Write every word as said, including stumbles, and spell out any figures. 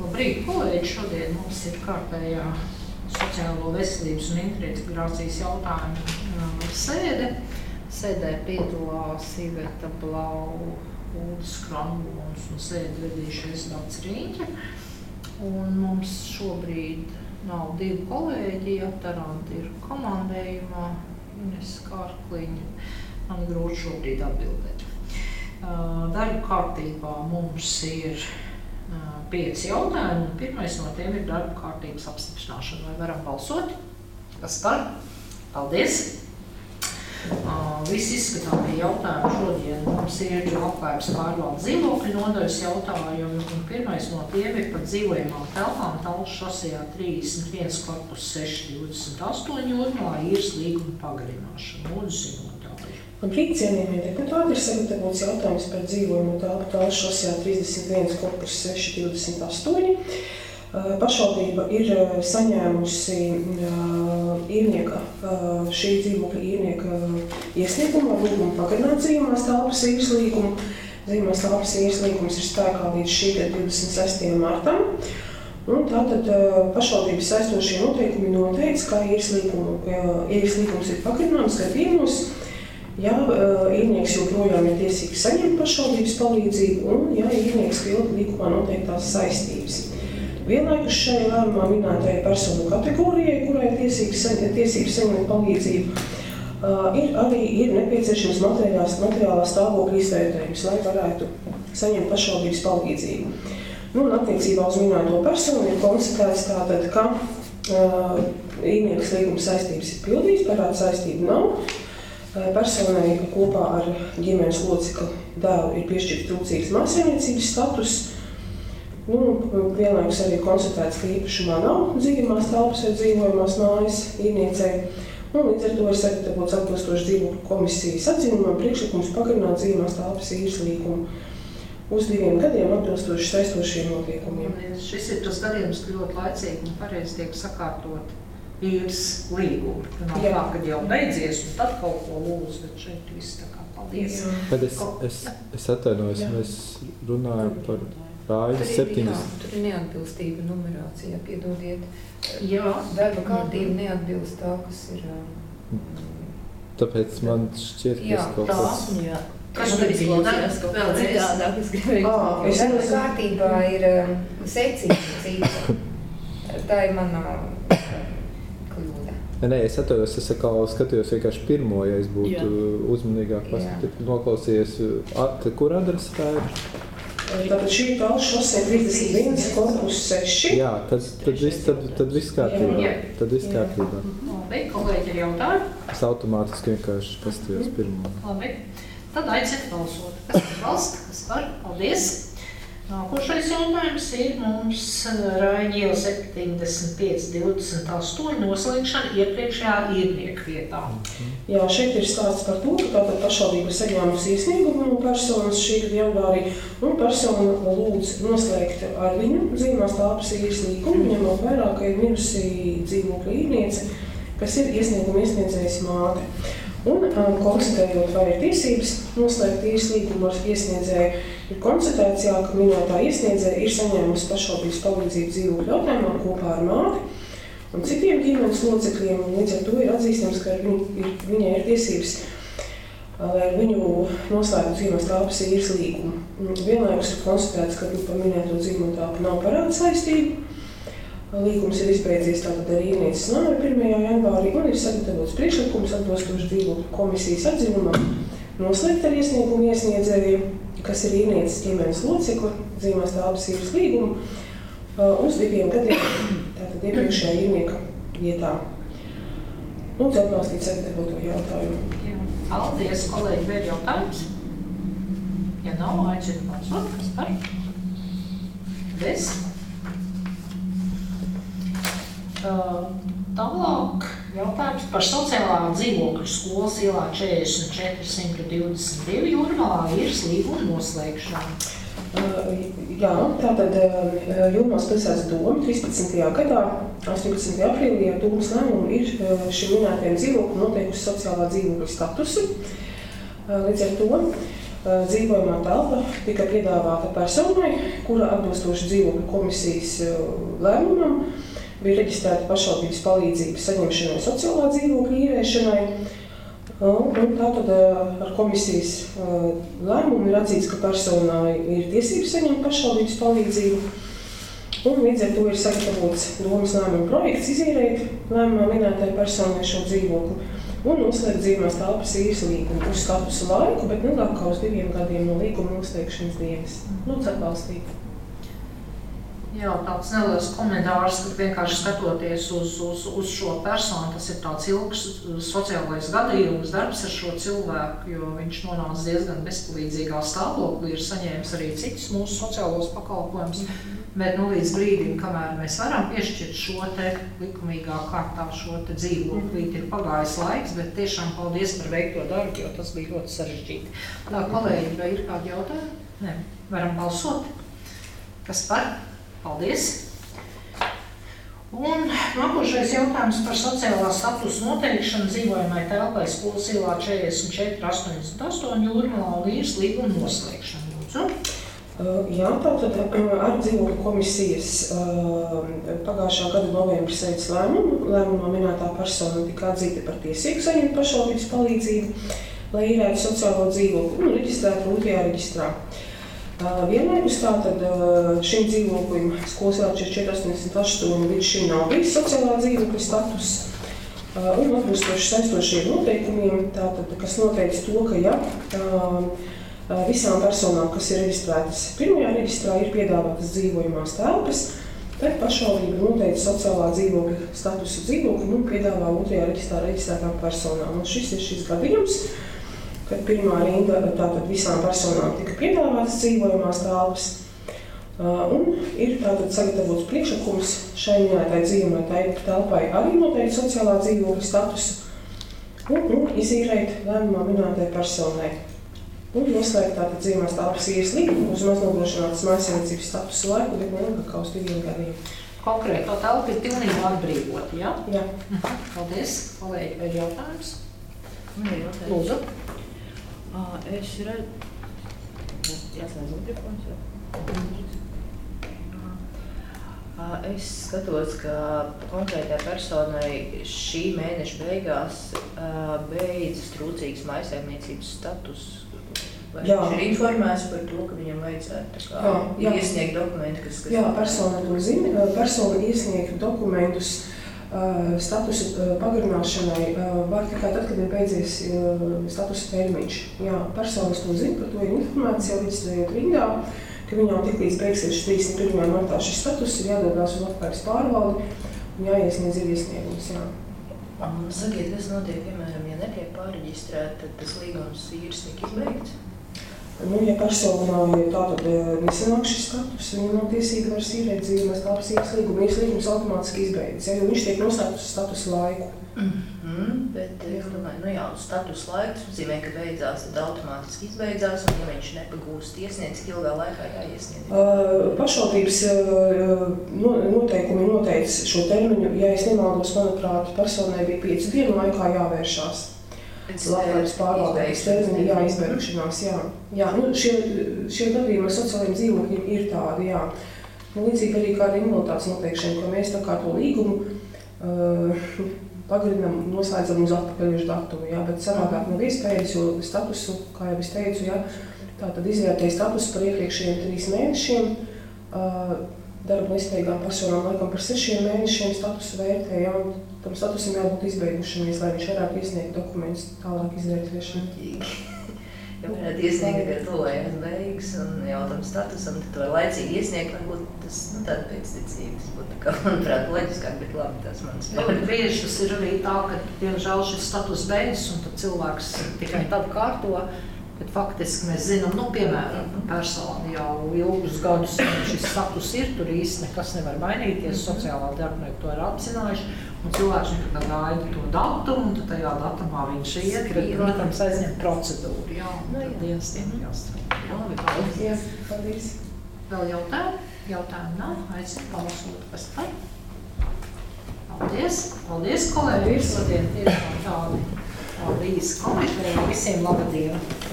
Labrīt, kolēģi! Šodien mums ir kārtējā sociālo veselības un integrācijas jautājumu sēde. Sēdē piedalās Iveta Blau, Uldis Krambuls un sēdi vedīšais Dārts Rīņķa. Un mums šobrīd nav divi kolēģi, Taranti ir komandējumā, Ines Kārkliņa. Man grūti šobrīd atbildēt. Darba kārtībā mums ir pieci jautājumi, un pirmais no tiem ir darba kārtības apstiprināšana. Vai varam balsot? Kas par? Paldies! Uh, visi izskatāmie jautājumi šodien mums ir labklājības pārvaldes dzīvokļu nodaļas jautājumi, un pirmais no tiem ir par dzīvojamām telpām Tallas šosejā trīsdesmit viens korpus seši divdesmit astoņi Jūrmalā īres līguma pagarināšana. Lūdzu, ziņotāji. Labrīt, cienījamie deputāti, ir sagatavots jautājums par dzīvojumu telpu Tallas šosejā trīsdesmit viens korpus seši divdesmit astoņi. Pašvaldība ir saņēmusi īrnieka, šī dzīvokļa īrnieka iesniegumu ar lūgumu pagarināt dzīvojamās telpas īres līgumu. Dzīvojamās telpas īres līgums ir spēkā līdz šī gada divdesmit sestajam martam. Un tātad pašvaldības saistošie noteikumi noteica, ka īres, līgumu, īres līgums ir pagarināms gadījumos, ja īrnieks joprojām ir tiesīgs saņemt pašvaldības palīdzību un ja īrnieks pilda līgumā noteiktās saistības. Vienlaikus šajā lēmumā minētajai personu kategorijai, kurai ir tiesības saņemt palīdzību, ir arī ir nepieciešams materiālā stāvokļa izvērtējums, lai varētu saņemt pašvaldības palīdzību. Nu, un attiecībā uz minēto personu ir konstatēts tātad, ka uh, īrnieks līguma saistības ir pildījis, parāda saistību nav. Personai kopā ar ģimenes locekli dēlu ir piešķirts trūcīgas mājsaimniecības status. Nu, vienlaikus arī konstatēts, ka īpašumā nav dzīvojamās telpas vai dzīvojamās mājas īrniecei. Un līdz ar to ir sagatavots atbilstoši dzīvokļu komisijas atzinumam priekšlikums pagarināt dzīvojamās telpas īres līgumu uz diviem gadiem atbilstoši saistošiem noteikumiem. Šis ir tas gadījums, ka ļoti laicīgi un pareizi tiek sakārtot īres līgumu. Nav tā, kad jau beidzies un tad kaut ko lūdzu, bet šeit viss tā kā paldies. Bet es, es, es atvainojos, mēs runājam par Rāļas septiņdesmit. Tur ir neatbilstība numerācijā, piedodiet. Jā. Darba kārtība neatbilst tā, kas ir... Tāpēc man šķiet, ka es kaut kas... Jā, kas tur izklausījās kaut vēl citādāk, es gribēju. Darba kārtībā ir secība. Tā ir mana kļūda. Nē, es atvainojos, es atkal skatījos vienkārši pirmo, ja es būtu uzmanīgāk noklausījies. Kur adrese tā ir? Tātad šī ir Tallas šosejā trīsdesmit viens korpus seši. Jā, tad, tad, viss, tad, tad viss kārtībā. Tad viss kārtībā. Labi, kolēģi ir jautājumi? Es automātiski vienkārši paskatījos pirmo. Labi, tad aicinu balsot. Kas par balstu? Kas par? Paldies! Nākošais jautājums ir mums Raiņa iela septiņdesmit pieci divdesmit astoņi noslēgšana iepriekšējā īrnieka vietā. Jā, šeit ir stāsts par to, ka tātad pašvaldība saņēmusi iesniegumu no personas šī gada janvārī, un persona lūdz noslēgt ar viņu dzīvojamās telpas īres līgumu, ņemot vērā, ka ir mirusi dzīvokļa īrniece, kas ir iesnieguma iesniedzējas māte. Un um, konstatējot, vai ir tiesības noslēgt īres līgumu ar iesniedzēju, ir konstatēts, jā, ka minētā iesniedzēja ir saņēmusi pašvaldības palīdzību dzīvokļu jautājumā kopā ar māti un citiem ģimenes locekļiem, un līdz ar to ir atzīstams, ka viņ, ir, viņai ir tiesības, lai viņu noslēgtu dzīvojamās telpas īres līgumu. Vienlaikus ir konstatēts, ka par minēto dzīvojamo telpu nav parāda saistību. Līgums ir izbeidzies tātad ar īrnieces nāvi pirmajā janvārī un ir sagatavots priekšlikums atbilstoši dzīvokļu komisijas atzinumam noslēgt ar iesniegumu iesniedzēju, kas ir īrnieces ģimenes locekli, dzīvojamās telpas īres līgumu, uz diviem gadiem tātad iepriekšējā īrnieka vietā. Lūdzu atbalstīt sagatavoto jautājumu. Jā. Paldies, kolēģi, vēl jautājums? Ja nav, aicinu balsot. Kas par? Paldies. Uh, tālāk jautājums par sociālā dzīvokļu skolas ielā četrdesmit četri simti divdesmit divi Jūrmalā īres līguma noslēgšanu. Uh, jā, tātad uh, Jūrmalas pilsētas doma trīspadsmitajā gadā, astoņpadsmitajā aprīlī ar domas lēmumu ir uh, šim minētajiem dzīvokļiem noteikusi sociālā dzīvokļa statusu. Uh, līdz ar to dzīvojamā telpa tika piedāvāta personai, kura atbilstoši dzīvokļu komisijas lēmumam bija reģistrēta pašvaldības palīdzības saņemšanai sociālā dzīvokļa īrēšanai. Un tātad ar komisijas lēmumu ir atzīts, ka personai ir tiesības saņemt pašvaldības palīdzību. Un līdz ar to ir sagatavots domas lēmuma projekts izīrēt lēmumā minētai personai šo dzīvokli un noslēgt dzīvojamās telpas īres līgumu uz statusa laiku, bet neilgāk kā uz diviem gadiem no līguma noslēgšanas dienas. Lūdzu atbalstīt. Jā, tāds neliels komentārs, ka vienkārši skatoties uz, uz, uz šo personu, tas ir tāds ilgs sociālais gadījums, darbs ar šo cilvēku, jo viņš nonāca diezgan bezpalīdzīgā stāvoklī, ir saņēmis arī citus mūsu sociālos pakalpojumus, bet nu, līdz brīdim, kamēr mēs varam piešķirt šo te likumīgā kārtā šo te dzīvokli, ir pagājis laiks, bet tiešām paldies par veikto darbu, jo tas bija ļoti sarežģīti. Tā, kolēģi, vai ir kādi jautājumi? Nē, varam balsot. Kas par? Paldies! Un nākošais jautājums par sociālā statusa noteikšanu dzīvojamai telpai Skolas ielā četrdesmit četri astoņdesmit astoņi Jūrmalā un īres līguma noslēgšanu. Lūdzu. Jā, tātad ar dzīvokļu komisijas pagājušā gada novembra sēdes lēmumu, lēmumā minētā persona tika atzīta par tiesību saņemt pašvaldības palīdzību, lai īrētu sociālo dzīvokli un reģistrētu otrajā reģistrā. Vienlaikus tātad šim dzīvoklim Skolas ielā četrdesmit četri astoņdesmit astoņi līdz šim nav bijis sociālā dzīvokļa status un atbilstoši saistošiem noteikumiem, tātad, kas noteica to, ka ja visām personām, kas ir reģistrētas pirmajā reģistrā, ir piedāvātas dzīvojamās telpas, tad pašvaldība noteica sociālā dzīvokļa statusu dzīvokļu un piedāvā otrajā reģistrā reģistrētām personām. Un šis ir šis gadījums, kad pirmā rinda tātad visām personām tika piedāvātas dzīvojamās telpas. Un ir tātad sagatavots priekšlikums šai minētai dzīvojamai telpai arī noteikt sociālā dzīvokļa statusu un, un izīrēt lēmumā minētai personai. Un noslēgt tātad dzīvojamās telpas īres līgumu uz maznodrošinātas mājsaimniecības statusu laiku, bet neilgāk kā uz diviem gadiem. Konkrēto telpu ir pilnībā atbrīvota, jā? Jā. Paldies. Kolēģi, vai jautājums? Man ir jautājums. Lūdzu. Uh, es redzu, jāslēdz mikrofons, jā. Uh, es skatos, ka konkrētai personai šī mēneša beigās uh, beidzas trūcīgs mājsaimniecības status. Vai jā. Viņš ir informēts par to, ka viņam vajadzētu tā kā jā, jā. iesniegt dokumenti, kas... kas jā, persona to zina. Persona iesniegt dokumentus statusa pagarināšanai var tikai tad, kad ir beidzies statusa termiņš. Jā, personas to zina, par to ir informēts jau reģistrējot rindā, ka viņām tik līdz beigsies trīsdesmit pirmajā martā šis status ir jādodās uz labklājības pārvaldi un jāiesniedz ir iesniegums. Jā. Sakiet, kas notiek, piemēram, ja netiek pārreģistrēt, tad tas līgums īres tiek izbeigts? Nu, ja personai tātad nesanāk šis status, viņam nav tiesība vairs īrēt dzīvojamās telpas īres līgumu. Īres līgums automātiski izbeidzas, ja, jo viņš tiek noslēgts uz statusa laiku. Mm-hmm, bet es domāju, nu jā, uz statusa laiku nozīmē, ka beidzās, tad automātiski izbeidzās, un ja viņš nepagūst iesniedz, cik ilgā laikā jāiesniedz? Uh, pašvaldības uh, noteikumi noteica šo termiņu, ja es nemaldos, manuprāt, personai bija piecu dienu laikā jāvēršās. Labklājības pārvaldības termiņa, jā, izbeigšanās, jā. Jā, nu, šie, šie gadījumi ar sociālajiem dzīvokļiem ir tādi, jā. Nu, līdzīgi arī kā ar invaliditātes noteikšanu, ka mēs tā kā to līgumu uh, pagarinam, noslēdzam uz atpakaļošu datumu, jā, bet savādāk nav iespējas, jo statusu, kā jau es teicu, jā, tā tad izvērtēja statusu par iepriekšējiem trīs mēnešiem, uh, darba nespējīgām personām laikam par sešiem mēnešiem statusu vērtē, jā, un tam statusam jābūt izbeigušamies, lai viņš varētu iesniegt dokumentus tālāk izvērtēšanu. Ja varētu iesniegt, ka tuvējās beigas un jau tam statusam, tad to laicīgi iesniegt, varbūt tas, nu, tāda pēcticības būtu, kā, manuprāt, loģiskāk, bet labi, tas mans ļoti bieži tas ir arī tā, ka, diemžēl, šis status beidzas un tad cilvēks tikai tad kārto, bet faktiski mēs zinām, nu, piemēram, persona jau ilgus gadus šis status ir, tur īsti nekas nevar mainīties, sociālā darbinieki to ir apzinājuši, un cilvēks nekad gaida to datumu, un tad tajā datumā viņš iet, bet, protams, aizņem procedūru, jā, un tad dienas tiem jāstrādā. Jā, paldies. Jā, paldies. Vēl jautājumu? Jautājumu nav, aicinu balsot, kas par? Paldies, paldies, kolēģi, šodien tiešām tādi, tādi īsi komiteja, visiem labadienu.